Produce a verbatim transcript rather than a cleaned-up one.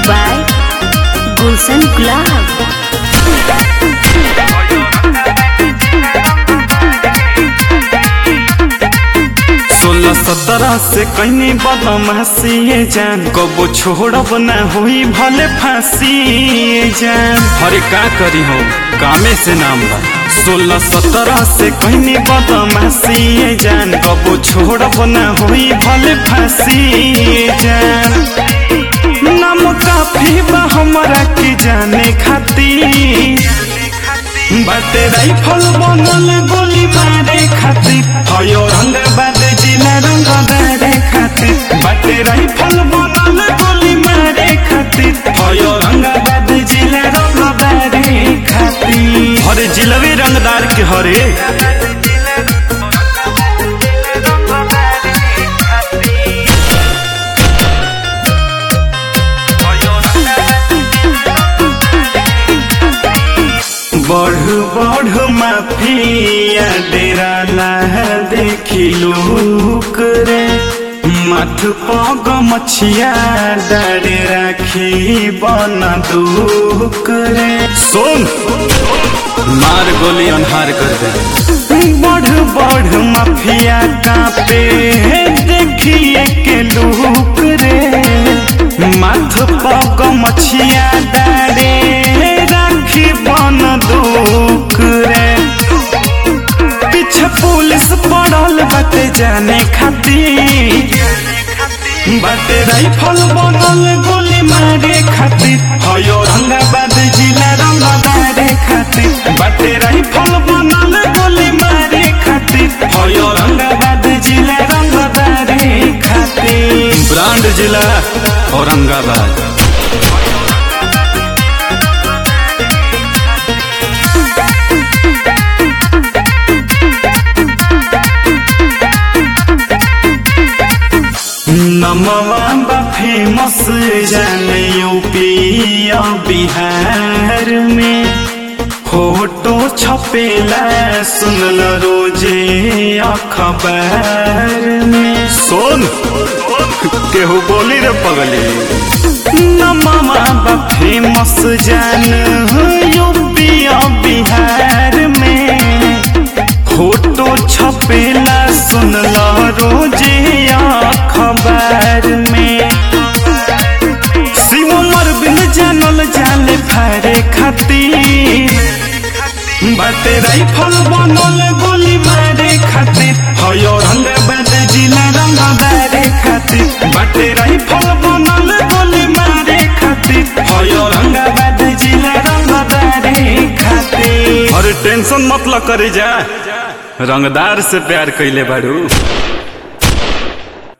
by Gulshan Gulab। सोलह सत्रह से कहीं बदमाशी जान कबो छोड़ब ना हुई भले फांसी जान। अरे का करी हो कामे से नाम बा। सोलह सत्रह से कहीं बदमाशी जान कबो छोड़ब ना हुई भले फांसी जान। नाम काफी बा हमरा के जाने खातिर बाटे राइफल बनल गोली मारे खातिर हयो रंगबाद जिला रंगदारे खातिर बाटे राइफल बनल गोली मारे खातिर हयो रंगबाद जिला रंगदारे खातिर। हरे जिलवे रंगदार के हरे बढ़ बढ़ माफिया डेरा ला देखी लोक रे मथ पग मछिया डारे राखी बन दुख रे। सुन मार गोली अन्हार कर दे। बढ़ बढ़ माफिया कापे देखिए के लोक रे मथ पग मछिया डारे राखी बन दुख रे। पीछे पुलिस पड़ल बाटे जाने खातिर बाटे राइफल बनल गोली मारे खातिर हयो रंगबाद जिला रंगदारे खातिर बाटे राइफल बनल गोली मारे खातिर हयो रंगबाद जिला रंगदारे खातिर। ब्रांड जिला औरंगाबाद। नमवा बा फेमस जाने यूपी और बिहार में फोटो छपेला सुनल रोजे अखबार में। सुन केहू बोली रे पगली। नमवा बा फेमस जान यूपी और बिहार में फोटो छपेला सुनल रोजे अखबार में। शिवमर बिन जानल जाले फारे खातिर बाटे राइफल बनल गोली मारे खातिर हयो रंगबाद जिला रंगदारे खातिर बाटे राइफल बनल गोली मारे खातिर हयो रंगबाद जिला रंगदारे खातिर। अरे टेंशन मत ल करे जा रंगदार से प्यार कैले बाड़ू।